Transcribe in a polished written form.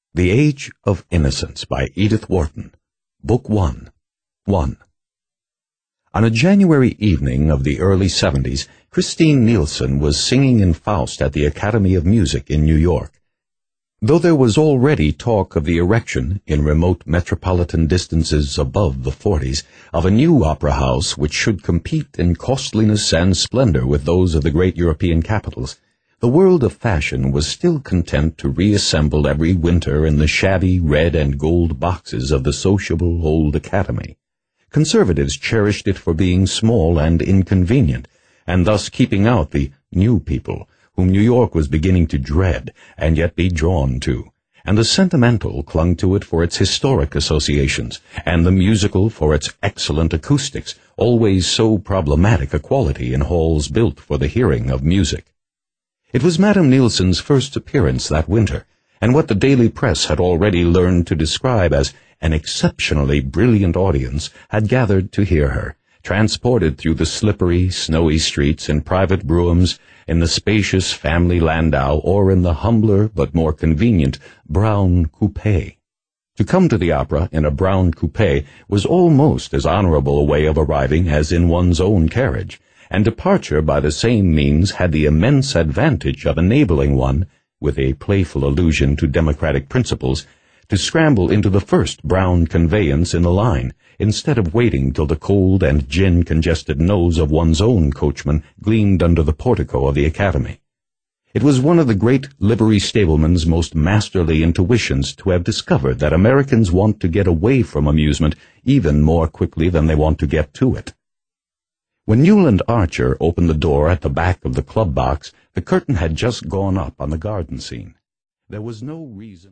The Age of Innocence by Edith Wharton, Book 1, 1. On a January evening of the early 70s, Christine Nielsen was singing in Faust at the Academy of Music in New York. Though there was already talk of the erection, in remote metropolitan distances above the 40s, of a new opera house which should compete in costliness and splendor with those of the great European capitals, the world of fashion was still content to reassemble every winter in the shabby red and gold boxes of the sociable old Academy. Conservatives cherished it for being small and inconvenient, and thus keeping out the new people, whom New York was beginning to dread and yet be drawn to, and the sentimental clung to it for its historic associations, and the musical for its excellent acoustics, always so problematic a quality in halls built for the hearing of music. It was Madame Nielsen's first appearance that winter, and what the daily press had already learned to describe as an exceptionally brilliant audience had gathered to hear her, transported through the slippery, snowy streets in private broughams, in the spacious family landau, or in the humbler but more convenient brown coupé. To come to the opera in a brown coupé was almost as honorable a way of arriving as in one's own carriage, and departure by the same means had the immense advantage of enabling one, with a playful allusion to democratic principles, to scramble into the first brown conveyance in the line, instead of waiting till the cold and gin-congested nose of one's own coachman gleamed under the portico of the Academy. It was one of the great livery stableman's most masterly intuitions to have discovered that Americans want to get away from amusement even more quickly than they want to get to it. When Newland Archer opened the door at the back of the club box, the curtain had just gone up on the garden scene. There was no reason